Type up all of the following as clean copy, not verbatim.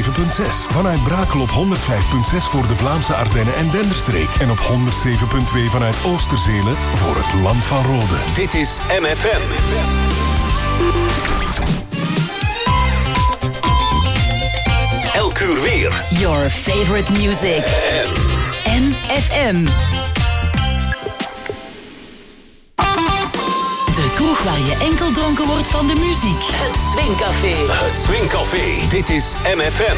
Vanuit Brakel op 105.6 voor de Vlaamse Ardennen en Denderstreek. En op 107.2 vanuit Oosterzelen voor het Land van Rode. Dit is MFM. Elk uur weer. Your favorite music. MFM. De kroeg waar je enkel dronken wordt van de muziek. Het Swingcafé. Het Swingcafé. Dit is MFM.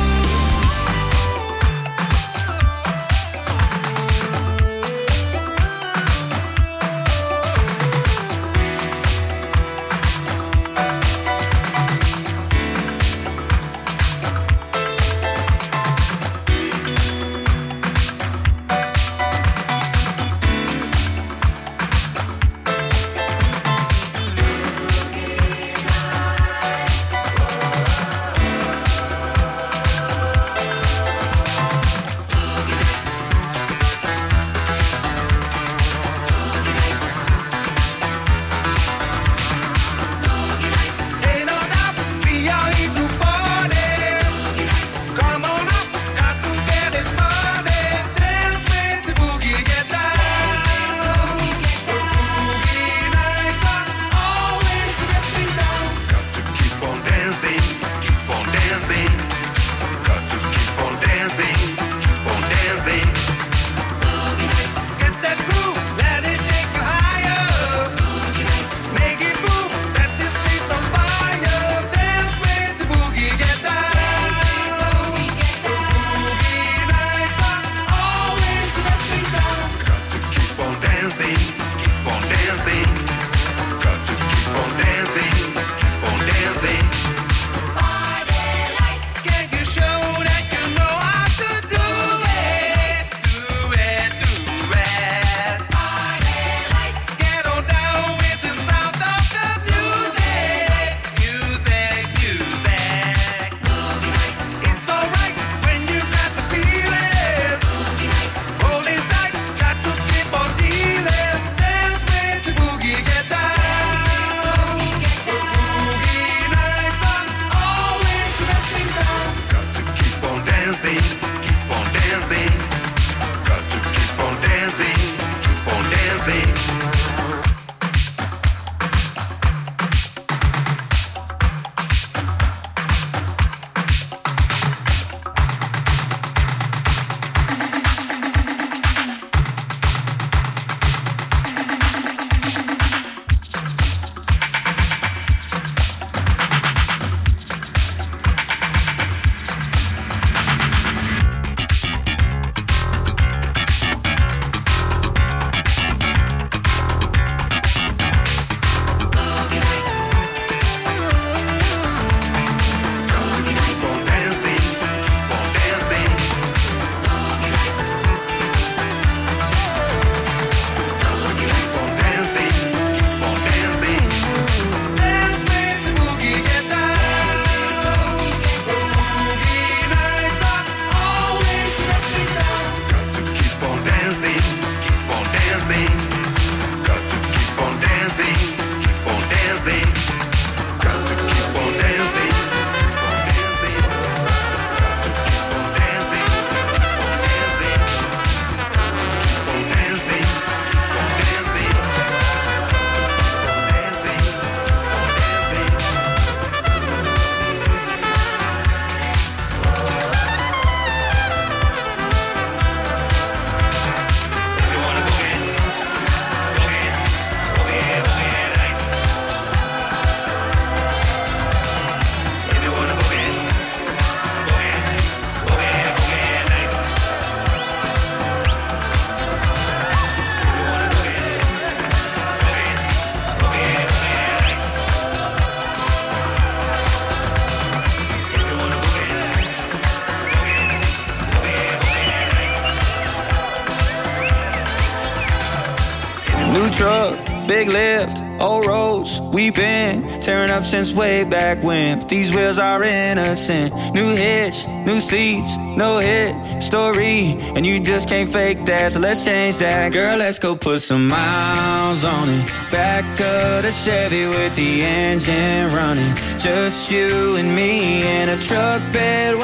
New truck, big lift, old roads, we been tearing up since way back when. But these wheels are innocent. New hitch, new seats, no hit story, and you just can't fake that. So let's change that, girl. Let's go put some miles on it. Back of the Chevy with the engine running. Just you and me in a truck bed wide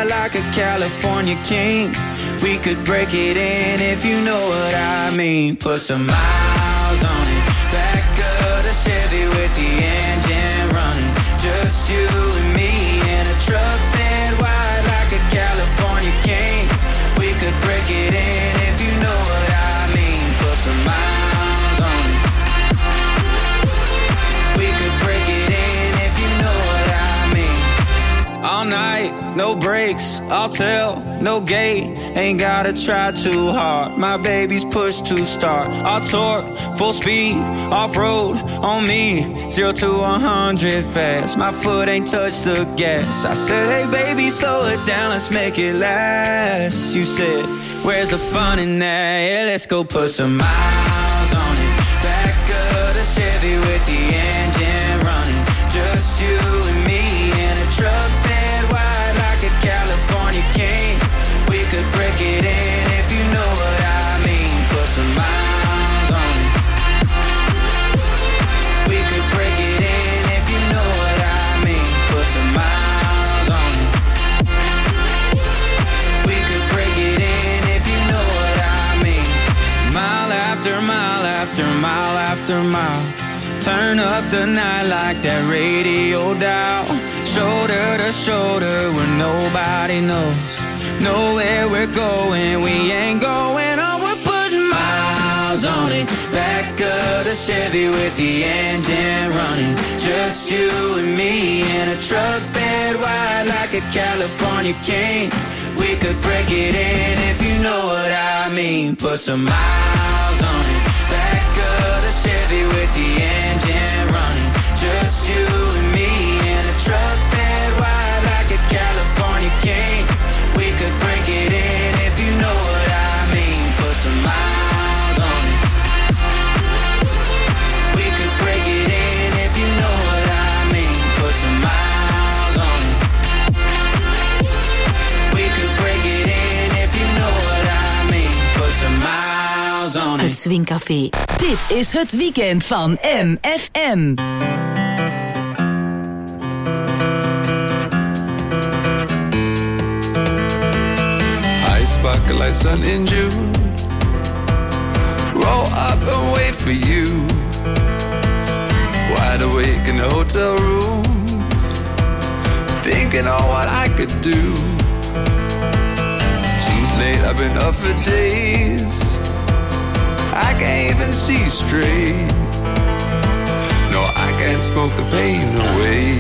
like a California king. We could break it in if you know what I mean. Put some miles on it. Back of the Chevy with the engine running. Just you and me in a truck bed wide like a California king. We could break it in if you know what I mean. Put some miles on it. We could break it in if you know what I mean. All night, no brakes, I'll tell, no gate. Ain't gotta try too hard, my baby's push to start. I'll torque, full speed, off-road, on me. 0 to 100 fast, my foot ain't touched the gas. I said, hey baby, slow it down, let's make it last. You said, where's the fun in that? Yeah, let's go put some miles on it. Back of the Chevy with the engine running. Just you and me in a truck bed wide like a California king. We could break it in if you know what I mean. Put some miles on it. We could break it in if you know what I mean. Put some miles on it. We could break it in if you know what I mean. Mile after mile after mile after mile. Turn up the night like that radio dial. Shoulder to shoulder where nobody knows. Know where we're going, we ain't going on. We're putting miles on it. Back of the Chevy with the engine running. Just you and me in a truck bed wide like a California king. We could break it in if you know what I mean. Put some miles on it. Back of the Chevy with the engine running. Just you and me in a truck bed wide like a California king. We could break it in if you know what I mean. Put some miles on it. We could break it in if you know what I mean. Put some miles on it. We could break it in if you know what I mean. Put some miles on it. Het Swing Café. Dit is het weekend van MFM. Sparkle like sun in June. Roll up and wait for you. Wide awake in the hotel room, thinking on what I could do. Too late, I've been up for days. I can't even see straight. No, I can't smoke the pain away.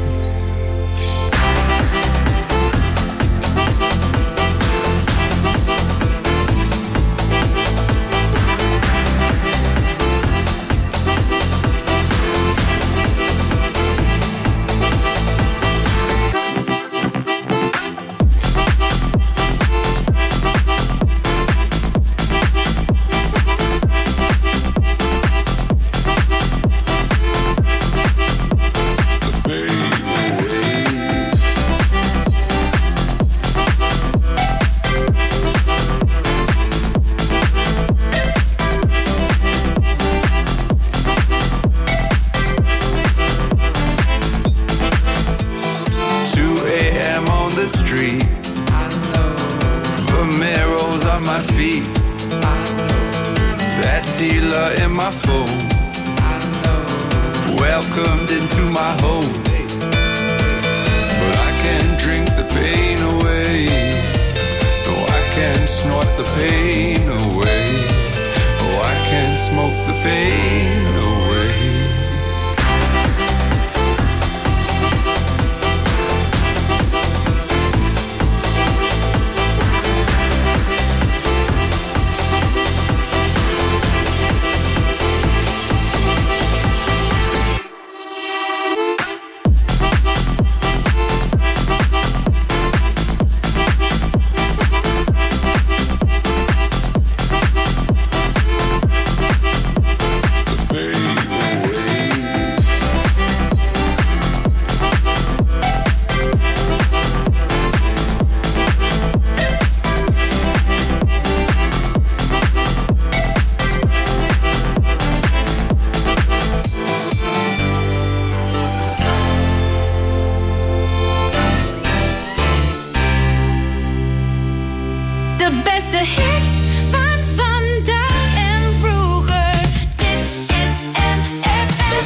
2 a.m. on the street. Romero's on my feet. That dealer in my phone. Welcomed into my home. But I can't drink the pain away. No, I can't snort the pain away. Oh, I can't smoke the pain away. De beste hits van vandaag en vroeger. Dit is MFM.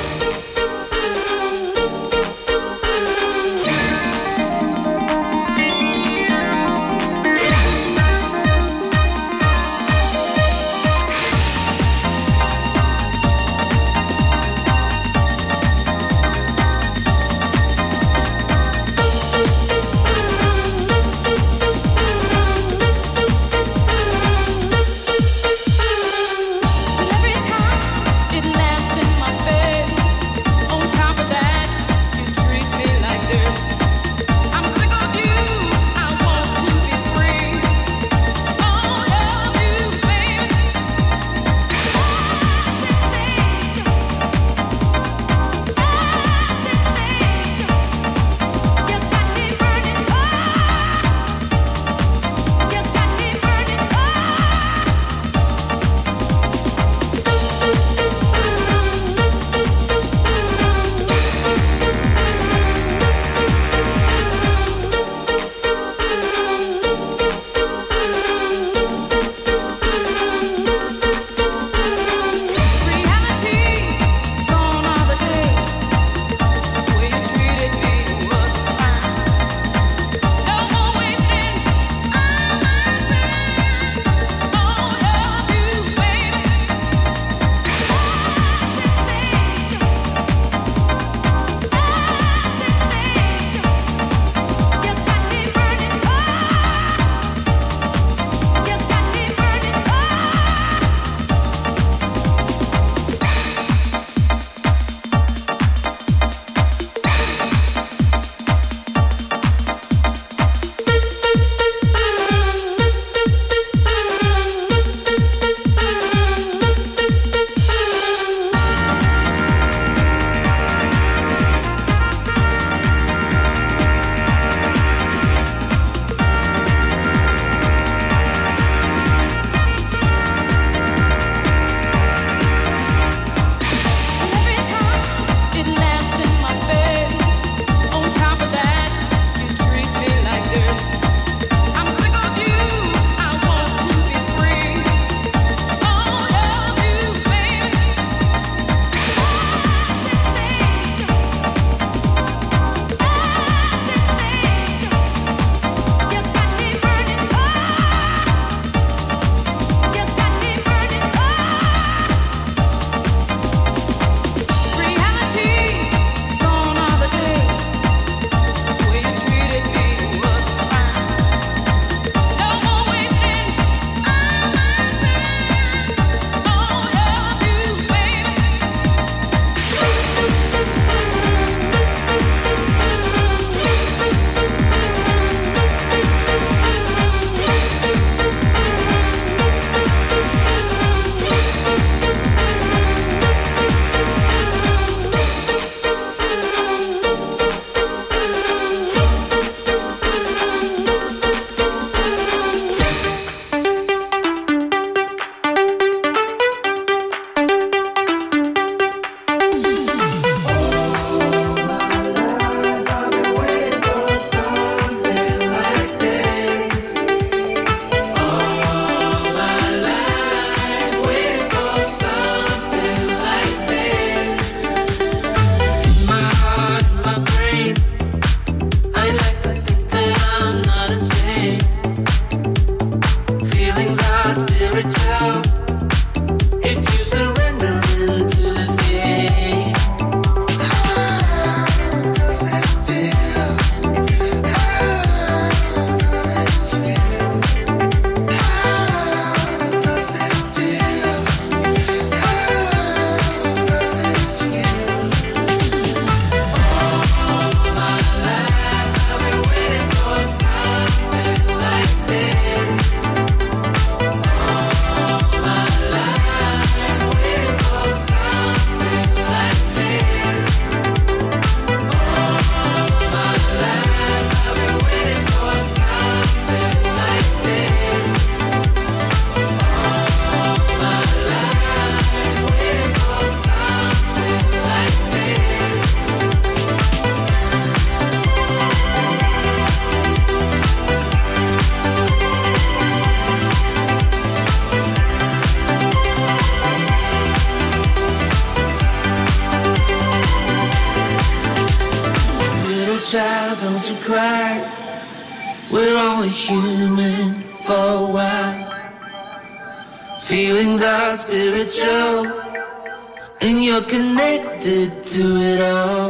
cry. We're only human for a while. Feelings are spiritual, and you're connected to it all.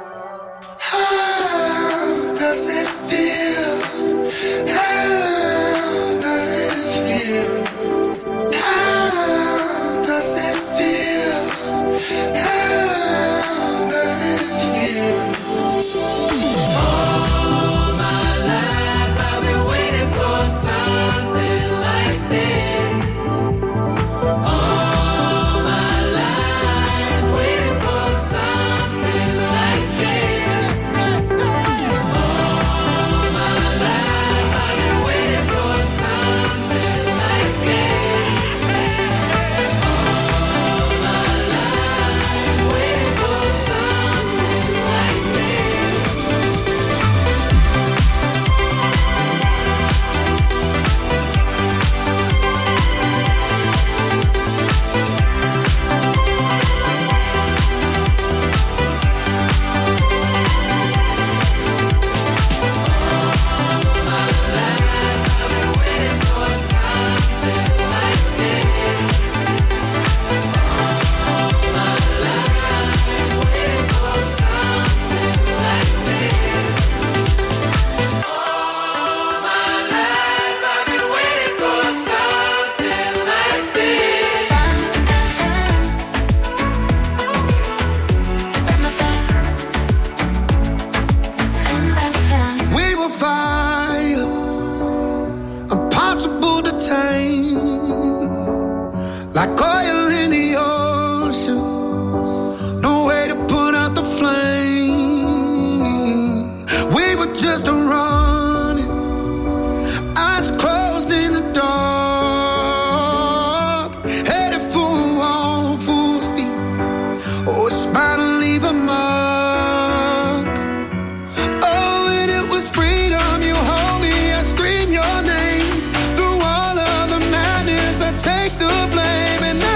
How does it feel? How does it feel? How does it feel? How does it feel? All my life I've been waiting for something like this. All my life waiting for something like this. All my life I've been waiting for something like this. All my life waiting for something like this. We were fire, impossible to tame, like oil in the ocean, no way to put out the flame. We were just running, eyes closed in the dark, headed for a wall, full speed. Oh, it's bound to leave a mark. Oh, and it was freedom. You hold me, I scream your name. Through all of the madness, I take the blame. And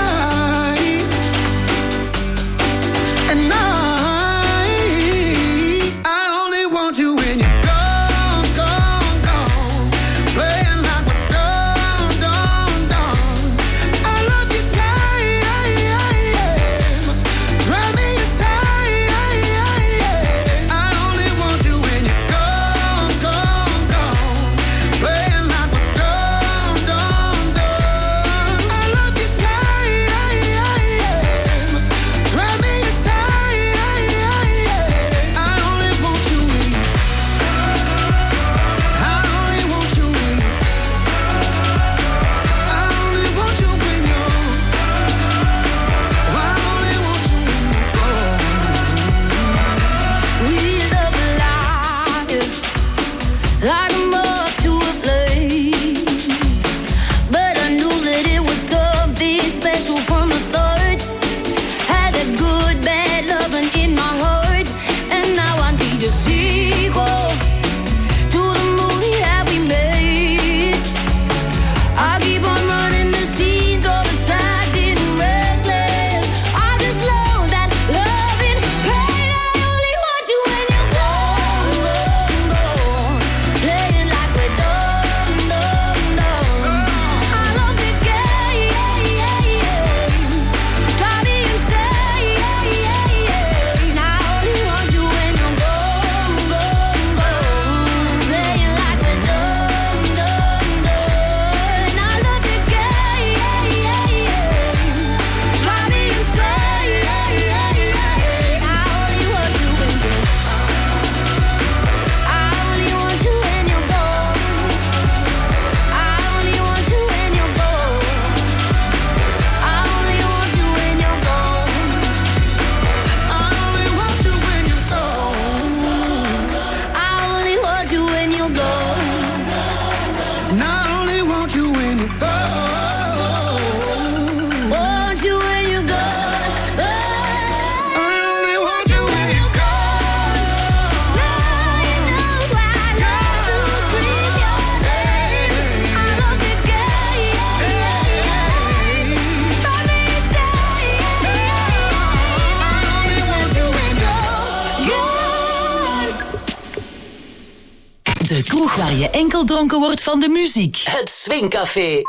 De kroeg waar je enkel dronken wordt van de muziek. Het Swingcafé.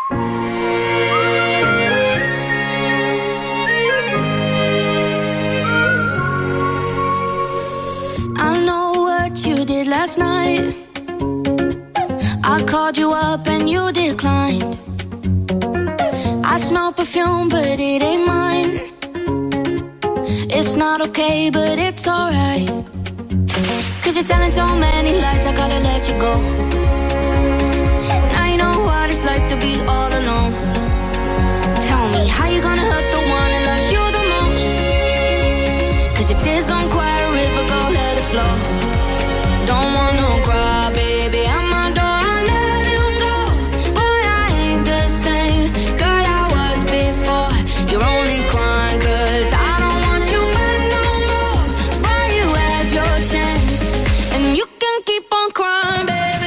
I know what you did last night. I called you up and you declined. I smell perfume but it ain't mine. It's not okay but it's alright. 'Cause you're telling so many lies, I gotta let you go. Now you know what it's like to be all alone. Tell me, how you gonna hurt the one that loves you the most? 'Cause your tears gon' quiet a river, go let it flow. Don't wanna cry, baby, I'm my door, I let him go. Boy, I ain't the same girl I was before. You're only crying 'cause I don't want you back no more. Boy, you had your chance, and you can keep on crying, baby.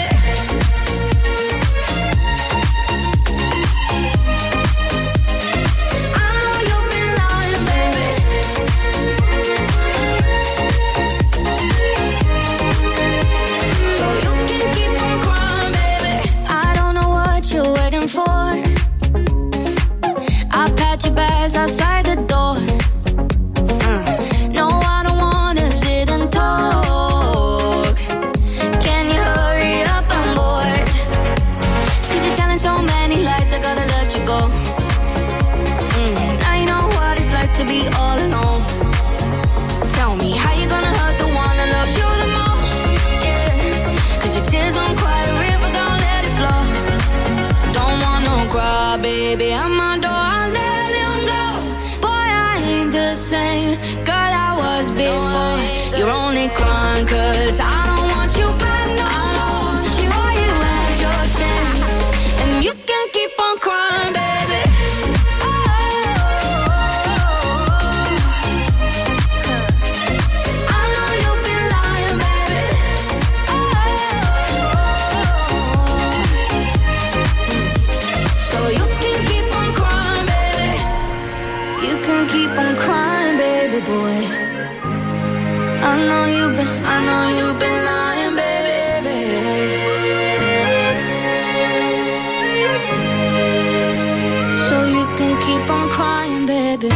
I know you've been lying, baby. So you can keep on crying, baby. I don't know what you're waiting for. I pat your bags outside the door. No, I don't wanna sit and talk. Can you hurry up? I'm bored. 'Cause you're telling so many lies, I gotta let you go. Now you know what it's like to be all alone. Tell me, how you gonna hurt the one that loves you the most? Yeah, 'cause your tears don't quiet a river, don't let it flow. Don't wanna cry, baby, I'm my door, I let him go. Boy, I ain't the same girl I was before. You're only crying 'cause I don't want you back no more. Boy, you had your chance, and you can keep on crying, baby. I know you've been lying, baby. So you can keep on crying, baby. You can keep on crying, baby boy. I know you've been lying, baby. So you can keep on crying, baby.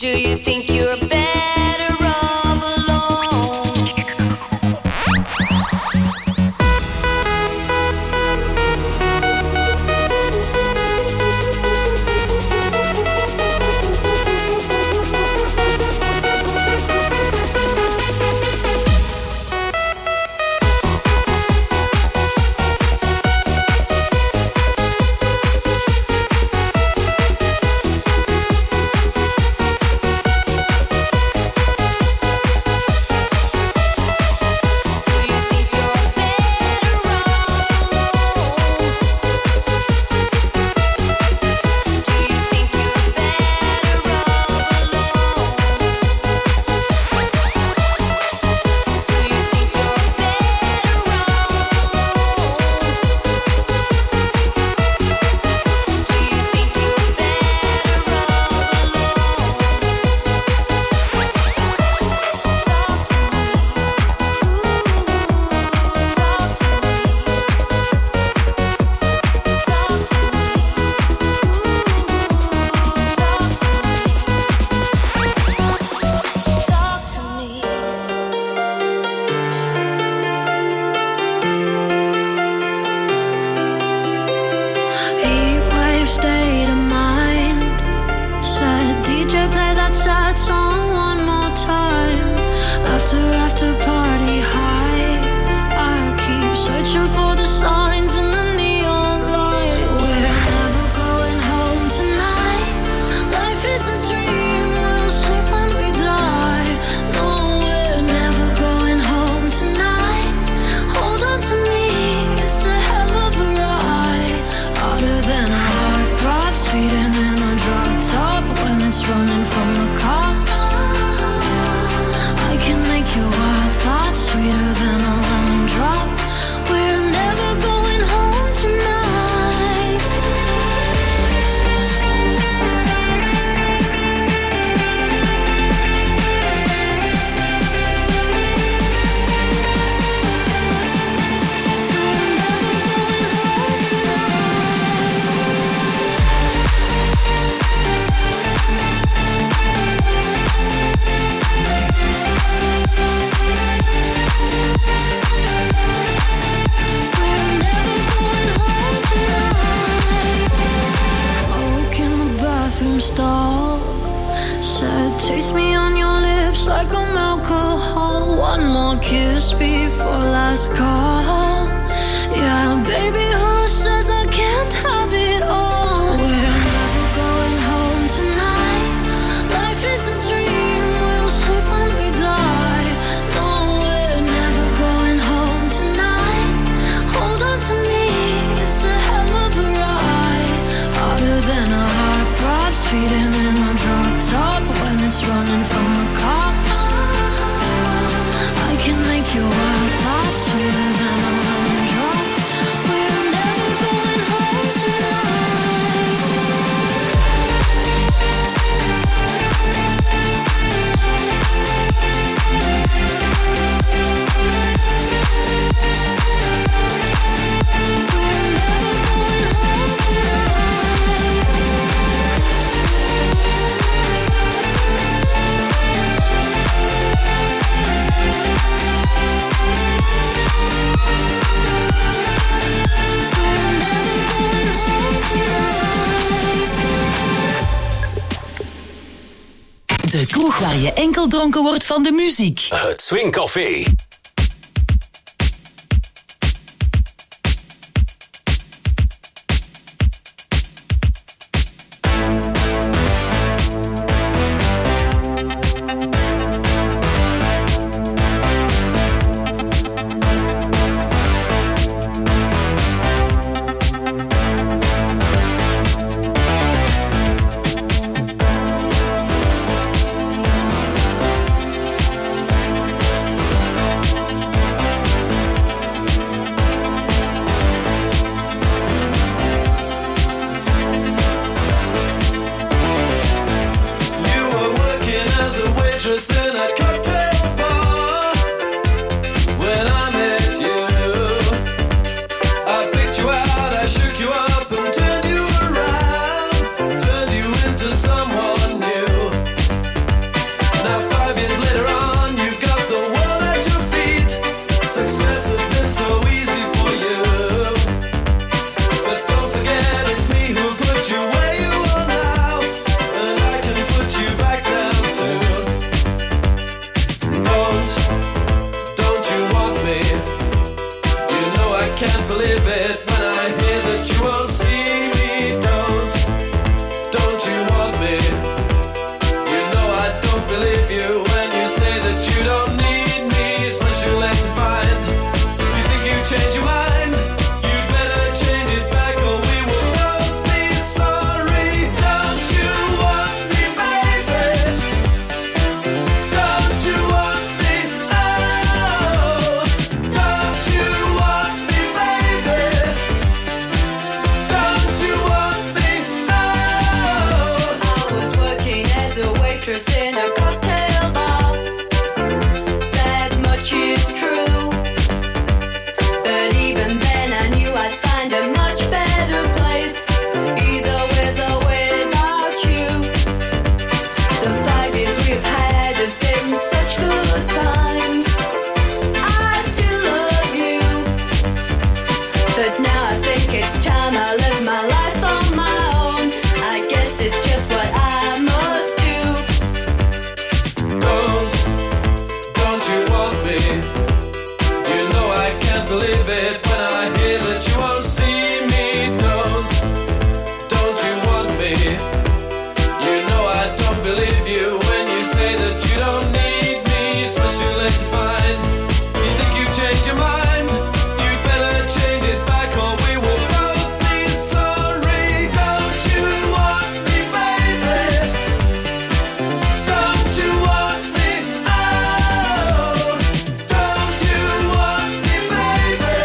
you think you're better off alone? De kroeg waar je enkel dronken wordt van de muziek. Het Swing Café. in a cocktail bar. That much is true. But even then I knew I'd find a much better place, either with or without you. The 5 years we've had have been such good times. I still love you, but now I think it's time I live my life on my own. I guess it's just what I must do. Don't you want me? You know I can't believe it when I hear that you won't see me. Don't you want me? You know I don't believe you when you say that you don't need me. It's much too late to find. You think you've changed your mind? You'd better change it back or we will both be sorry. Don't you want me, baby? Don't you want me? Oh, don't you want me, baby?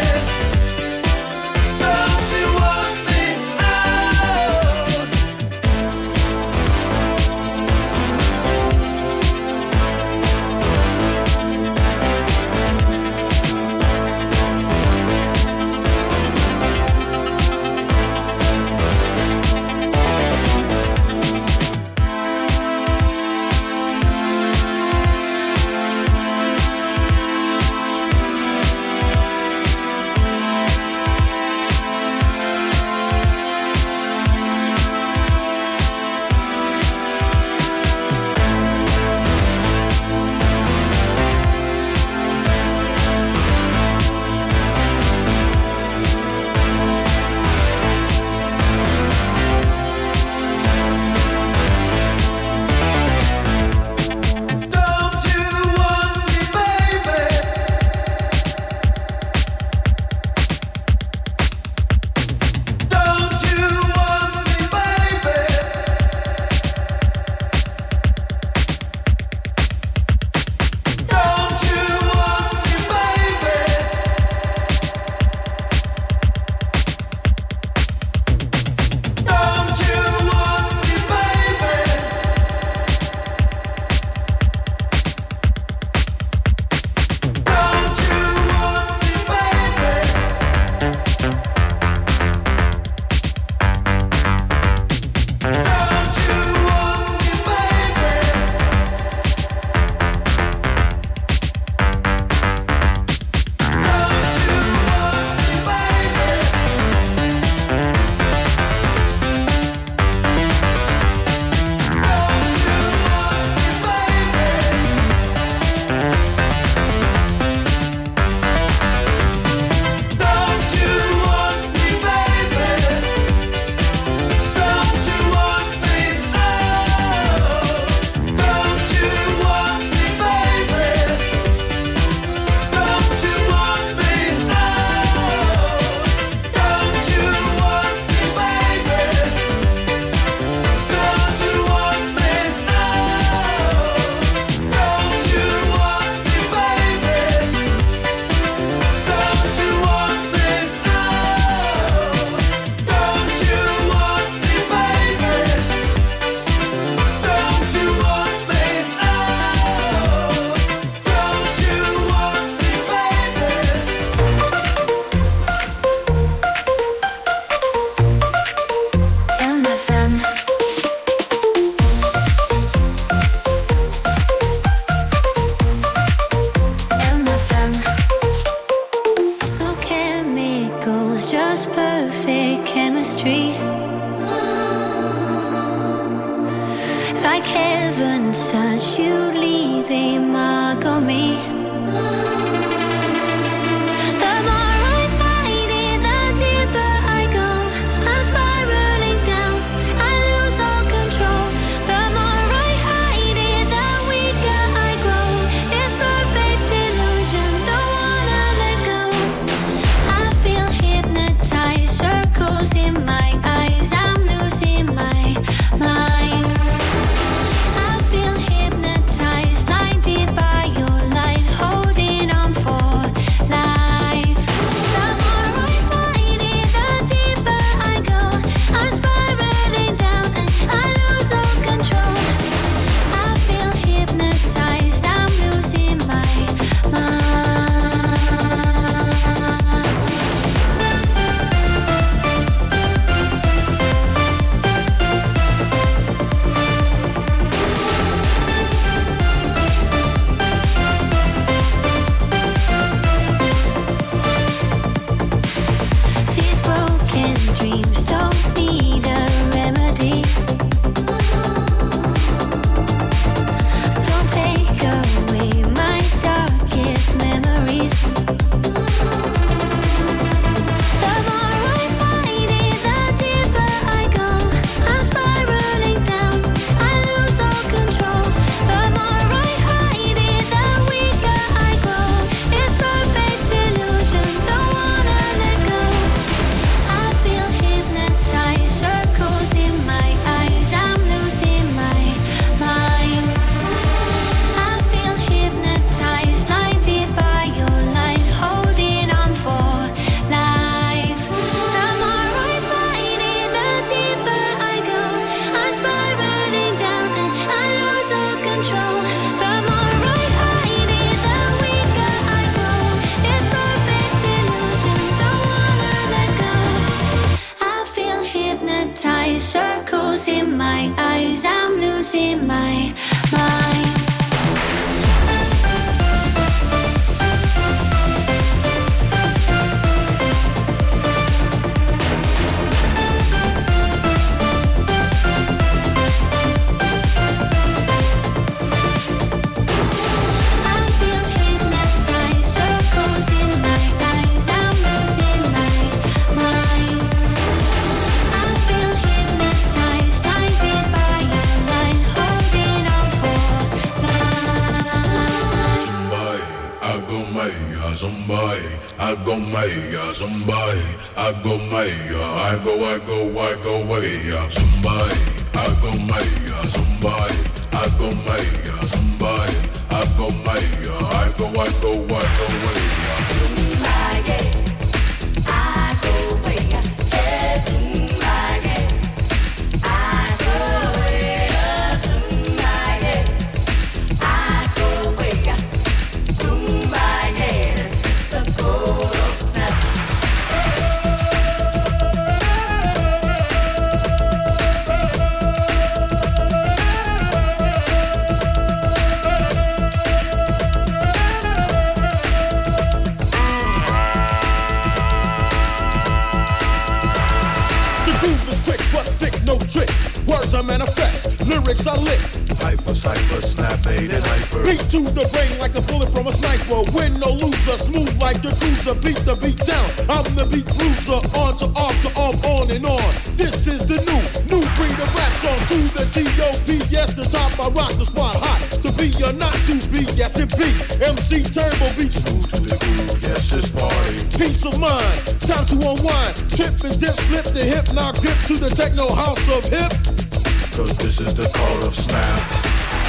Don't you want me? Like heaven touch you, leave a mark on me. The more I fight it, the deeper I go. I'm spiraling down, I lose all control. The more I hide it, the weaker I grow. It's perfect illusion, don't wanna let go. I feel hypnotized, circles in my eyes, I'm losing my mind. I feel hypnotized, blinded by your light. Zumbai, I go Maya, Zumbai, I go Maya, I go Maya, Zumbai, I go Maya, Zumbai, I go Maya, Zumbai, I go Maya, I go Maya. Words I manifest, lyrics I lit. Hyper, snap, made and hyper. Beat to the brain like a bullet from a sniper. Win no loser, smooth like the cruiser. Beat the beat down, I'm the beat bruiser. On to off to off, on and on. This is the new breed of rap song. To the T.O.P. Yes, the top I rock the spot hot. To be or not to be, yes it be. MC Turbo beat smooth to the groove, yes it's party. Peace of mind, time to unwind. Trip and dip, flip the hip, now grip to the techno house of hip. Cause this is the call of snap.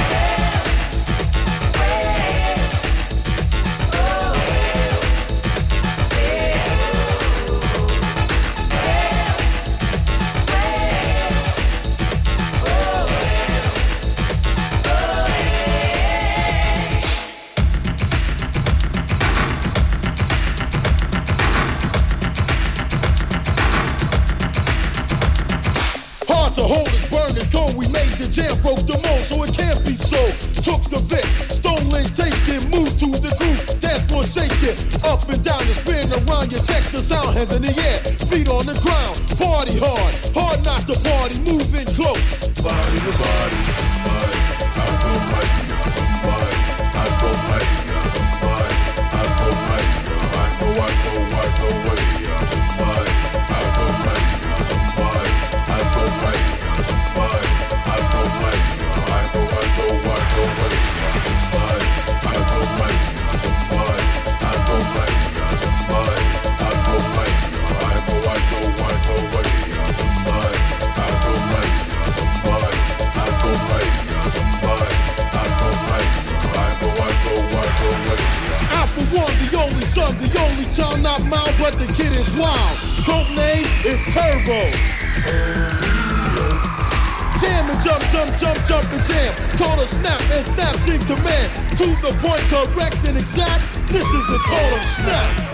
To hold is burning cold, we made the jam, broke the mold, so it can't be sold. Took the Vic, stolen, taken, moved to the groove, dance floor shaking, up and down and spin around, you check the sound, hands in the air, feet on the ground, party hard not to party, moving close. Body to body, somebody, I go mighty, somebody, I go mighty, somebody, I go mighty, I go way, somebody, I go mighty, somebody, I go mighty. The only child not mine, but the kid is wild. Code name is Turbo. Jam and jump and jam. Call a snap and snaps in command. To the point, correct and exact. This is the call of snap.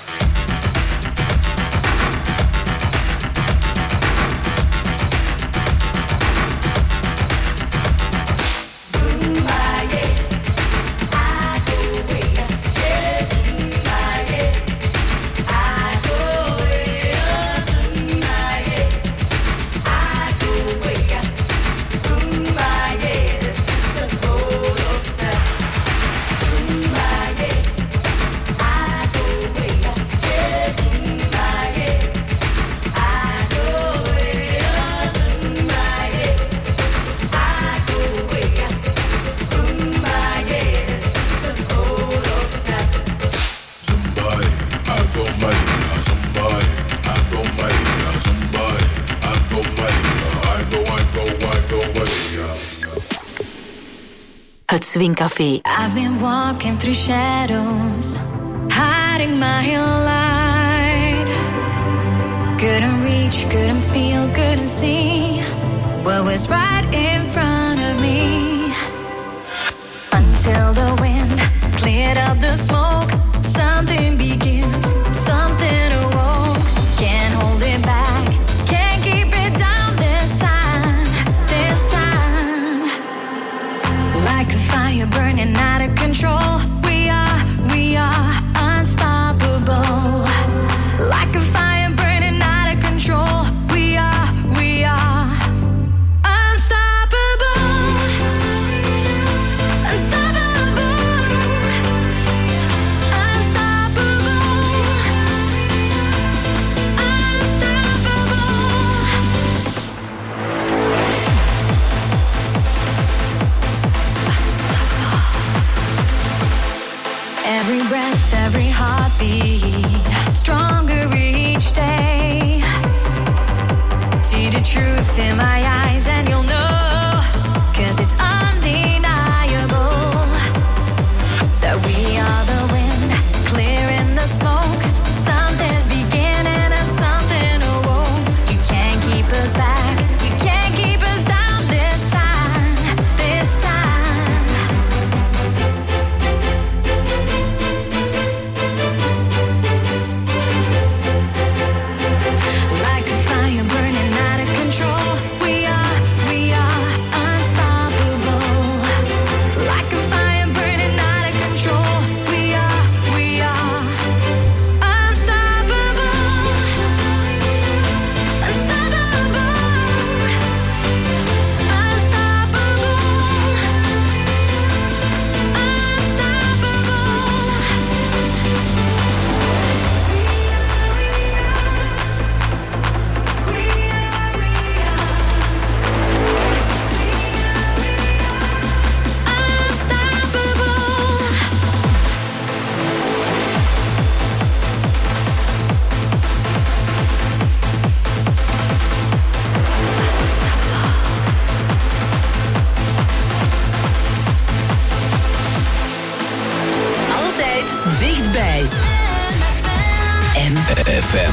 Het Swingcafé. I've been walking through shadows, hiding my light. Couldn't reach, couldn't feel, couldn't see what was right in front of me. Until the wind cleared up the smoke, something begins, something awoke. Can't hold it back, can't keep it down this time, this time. Like a fire burning out of control, we are unstoppable. Like a fire burning out of control, we are unstoppable. Unstoppable. Every breath, every heartbeat, stronger each day. See the truth in my eyes and you'll know, 'cause it's undeniable that we are the wind, clearing the smoke. Something's beginning and something awoke. You can't keep us back, you can't keep us down this time, this time. Like a fire burning out of control, we are unstoppable. Like a fire burning out of control, we are unstoppable. Unstoppable. Altijd dichtbij. FM.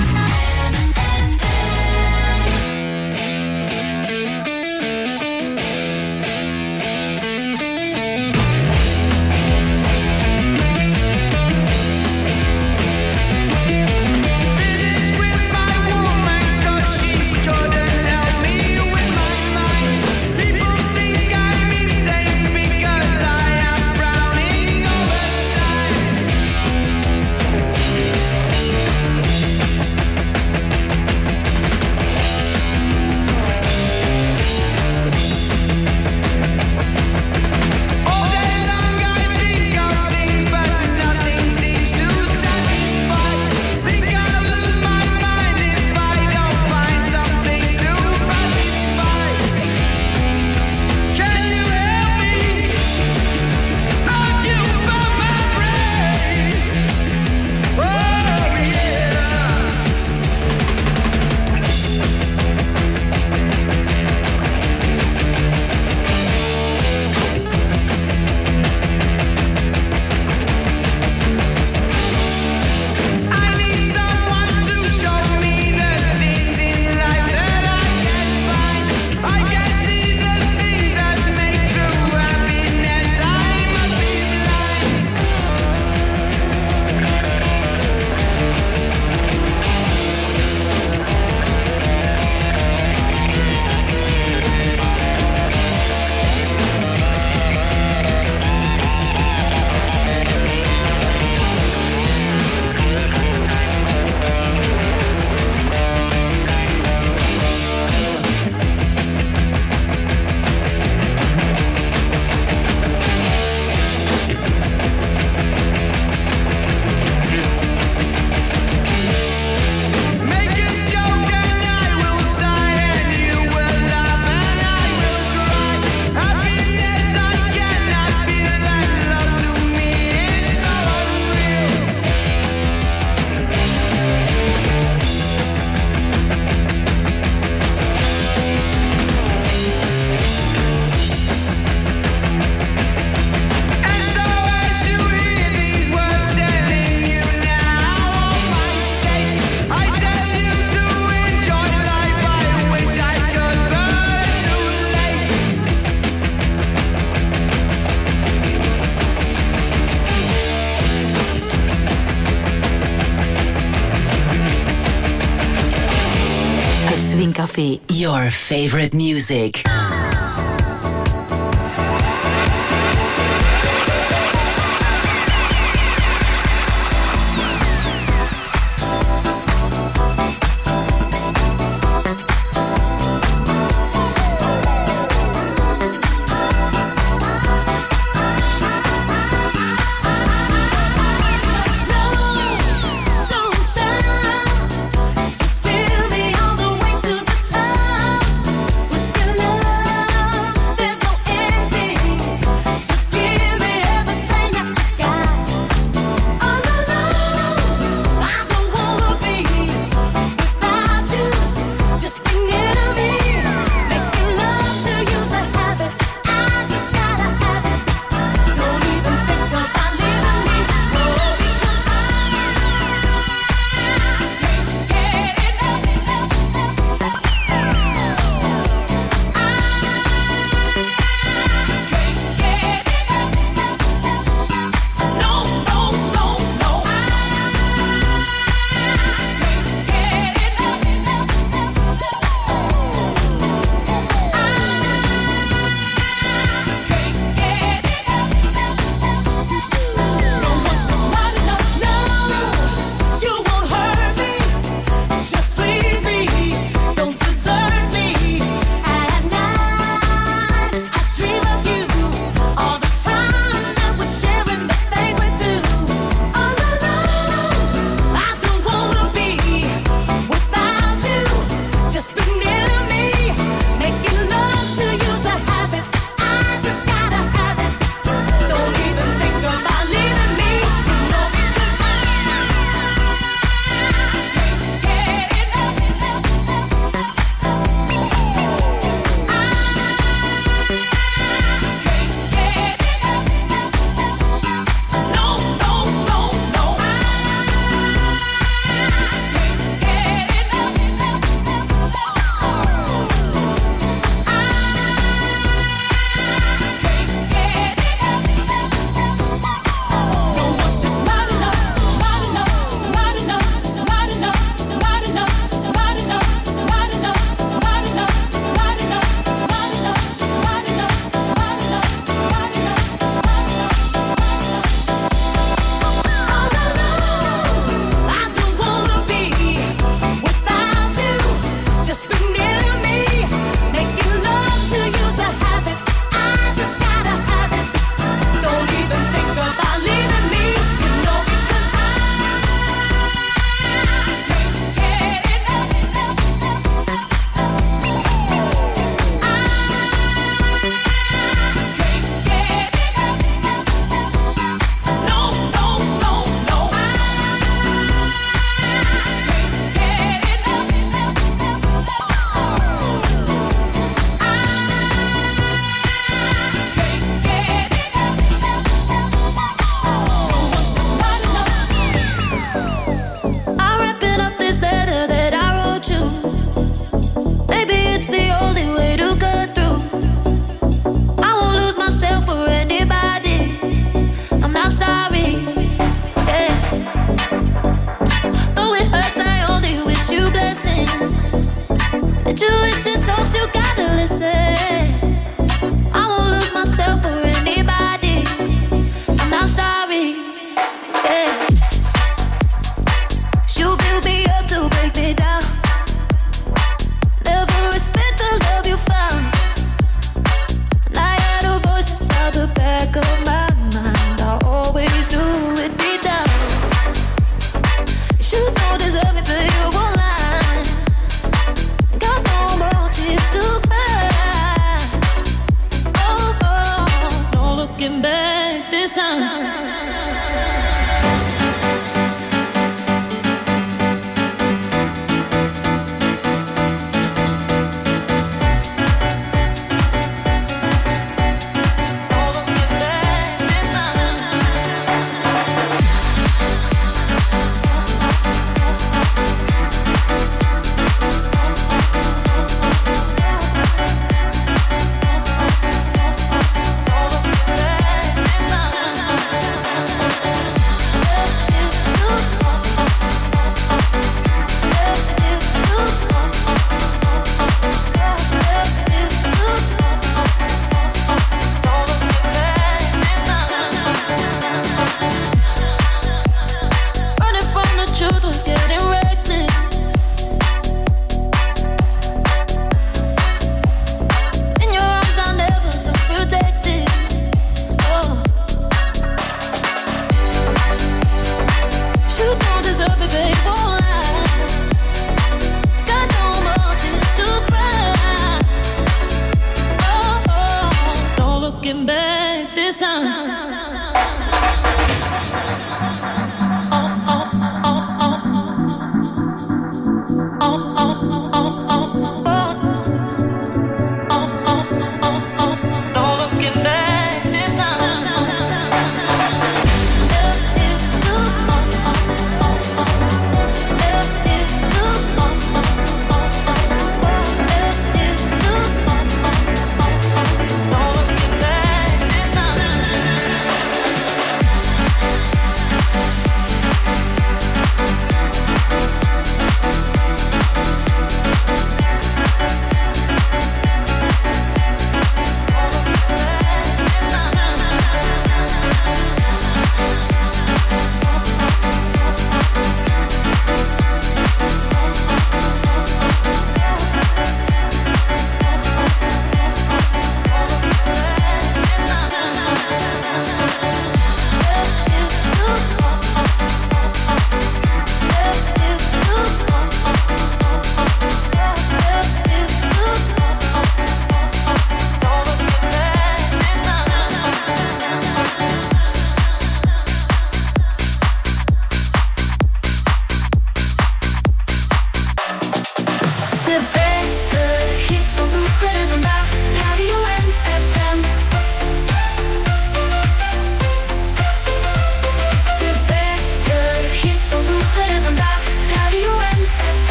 Café, your favorite music. Just feel me all the way to the top with your love.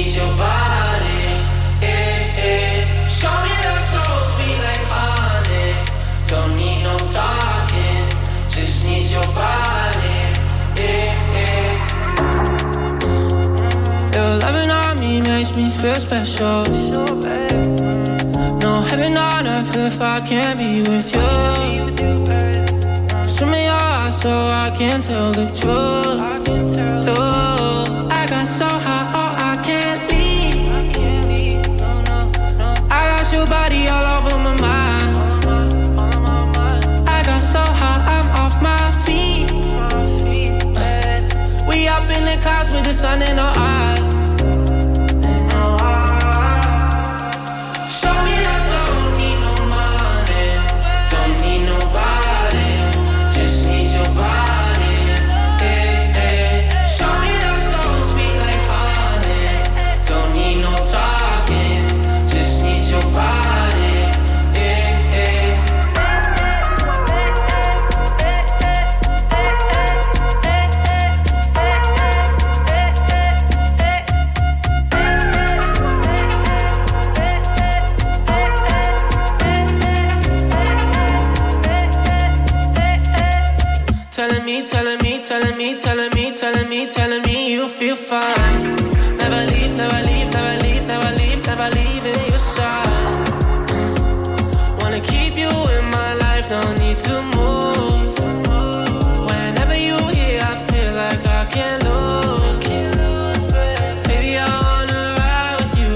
need your body. Show me love so sweet like honey. Don't need no talking, just need your body. Your loving on me makes me feel special. No heaven on earth if I can't be with you. Show me your eyes so I can tell the truth. Oh, I got so high, oh I can't leave. I got your body all over my mind. I got so high, I'm off my feet. We up in the clouds with the sun in our eyes. Show me that don't need no money, don't need nobody, just need your body. Show me that so sweet like honey, don't need no talking, just need your body. Telling me you feel fine. Never leave, never leave, never leave, never leave, never leave in your side. Wanna keep you in my life, don't need to move. Whenever you here, I feel like I can't lose. Baby, I wanna ride with you,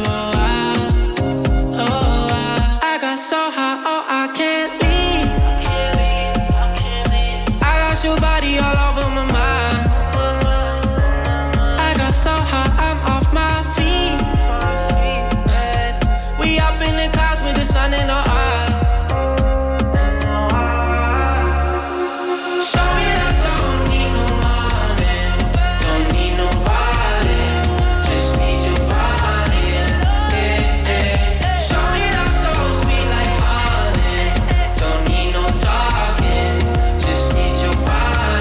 I got so high, oh I can't leave. I got your body all over my mind. So high, I'm off my feet. We up in the clouds with the sun in our eyes. Show me that don't need no money, don't need nobody, just need your body. Show me that so sweet like honey, don't need no talking, just need your body.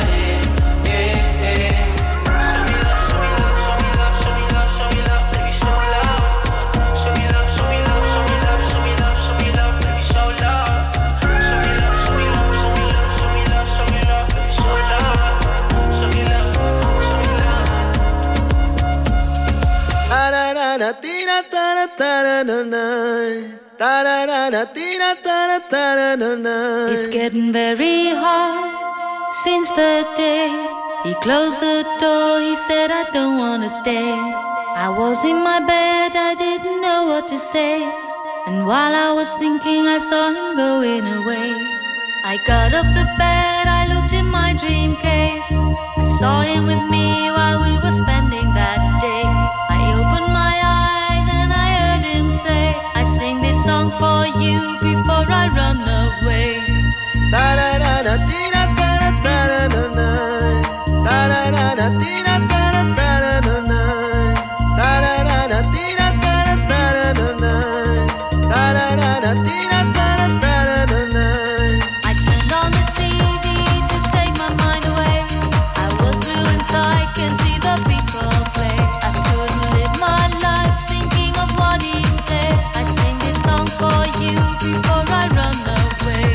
It's getting very hard since the day he closed the door. He said, I don't wanna stay. I was in my bed, I didn't know what to say. And while I was thinking, I saw him going away. I got off the bed, I looked in my dream case. I saw him with me while we were spending that day. I opened my eyes and I heard him say, I sing this song for you before I run away. I turned on the TV to take my mind away. I was blue inside, can see the people play. I couldn't live my life thinking of what he said. I sing this song for you before I run away.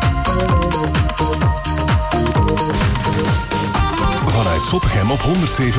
Zottegem op 107.9